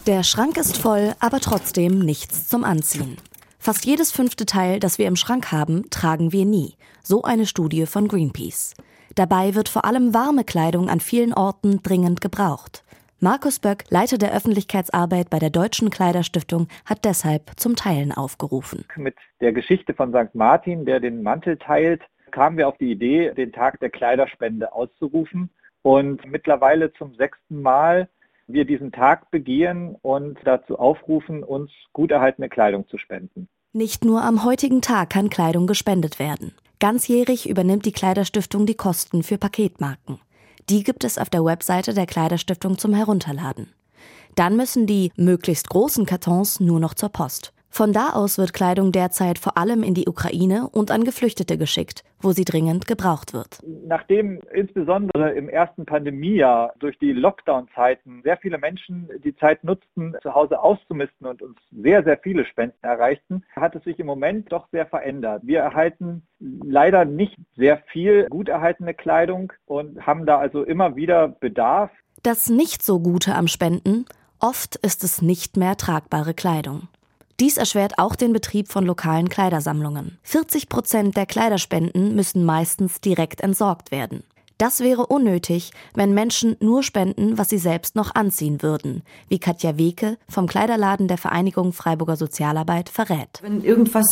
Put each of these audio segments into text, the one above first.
Der Schrank ist voll, aber trotzdem nichts zum Anziehen. Fast jedes 5. Teil, das wir im Schrank haben, tragen wir nie. So eine Studie von Greenpeace. Dabei wird vor allem warme Kleidung an vielen Orten dringend gebraucht. Markus Böck, Leiter der Öffentlichkeitsarbeit bei der Deutschen Kleiderstiftung, hat deshalb zum Teilen aufgerufen. Mit der Geschichte von St. Martin, der den Mantel teilt, kamen wir auf die Idee, den Tag der Kleiderspende auszurufen. Und mittlerweile zum 6. Mal wir diesen Tag begehen und dazu aufrufen, uns gut erhaltene Kleidung zu spenden. Nicht nur am heutigen Tag kann Kleidung gespendet werden. Ganzjährig übernimmt die Kleiderstiftung die Kosten für Paketmarken. Die gibt es auf der Webseite der Kleiderstiftung zum Herunterladen. Dann müssen die möglichst großen Kartons nur noch zur Post. Von da aus wird Kleidung derzeit vor allem in die Ukraine und an Geflüchtete geschickt, wo sie dringend gebraucht wird. Nachdem insbesondere im ersten Pandemiejahr durch die Lockdown-Zeiten sehr viele Menschen die Zeit nutzten, zu Hause auszumisten und uns sehr, sehr viele Spenden erreichten, hat es sich im Moment doch sehr verändert. Wir erhalten leider nicht sehr viel gut erhaltene Kleidung und haben da also immer wieder Bedarf. Das Nicht-so-Gute am Spenden: oft ist es nicht mehr tragbare Kleidung. Dies erschwert auch den Betrieb von lokalen Kleidersammlungen. 40% der Kleiderspenden müssen meistens direkt entsorgt werden. Das wäre unnötig, wenn Menschen nur spenden, was sie selbst noch anziehen würden, wie Katja Weke vom Kleiderladen der Vereinigung Freiburger Sozialarbeit verrät. Wenn irgendwas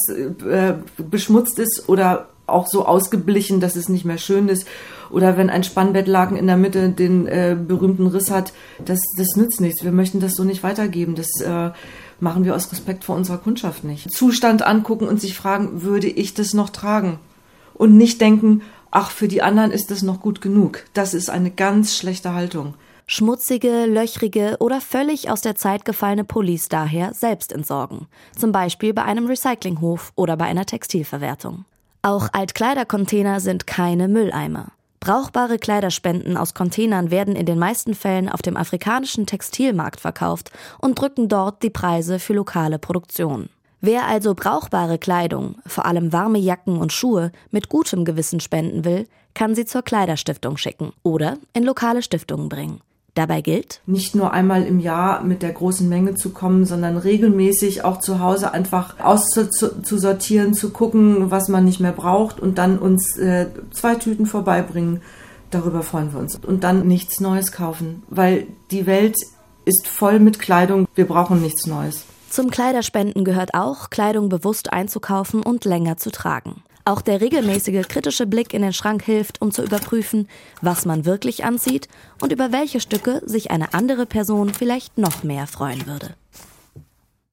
beschmutzt ist oder auch so ausgeblichen, dass es nicht mehr schön ist, oder wenn ein Spannbettlaken in der Mitte den berühmten Riss hat, das nützt nichts. Wir möchten das so nicht weitergeben. Das machen wir aus Respekt vor unserer Kundschaft nicht. Zustand angucken und sich fragen, würde ich das noch tragen? Und nicht denken, ach, für die anderen ist das noch gut genug. Das ist eine ganz schlechte Haltung. Schmutzige, löchrige oder völlig aus der Zeit gefallene Pullis daher selbst entsorgen. Zum Beispiel bei einem Recyclinghof oder bei einer Textilverwertung. Auch Altkleidercontainer sind keine Mülleimer. Brauchbare Kleiderspenden aus Containern werden in den meisten Fällen auf dem afrikanischen Textilmarkt verkauft und drücken dort die Preise für lokale Produktion. Wer also brauchbare Kleidung, vor allem warme Jacken und Schuhe, mit gutem Gewissen spenden will, kann sie zur Kleiderstiftung schicken oder in lokale Stiftungen bringen. Dabei gilt, nicht nur einmal im Jahr mit der großen Menge zu kommen, sondern regelmäßig auch zu Hause einfach auszusortieren, zu gucken, was man nicht mehr braucht und dann uns 2 Tüten vorbeibringen. Darüber freuen wir uns. Und dann nichts Neues kaufen, weil die Welt ist voll mit Kleidung. Wir brauchen nichts Neues. Zum Kleiderspenden gehört auch, Kleidung bewusst einzukaufen und länger zu tragen. Auch der regelmäßige kritische Blick in den Schrank hilft, um zu überprüfen, was man wirklich anzieht und über welche Stücke sich eine andere Person vielleicht noch mehr freuen würde.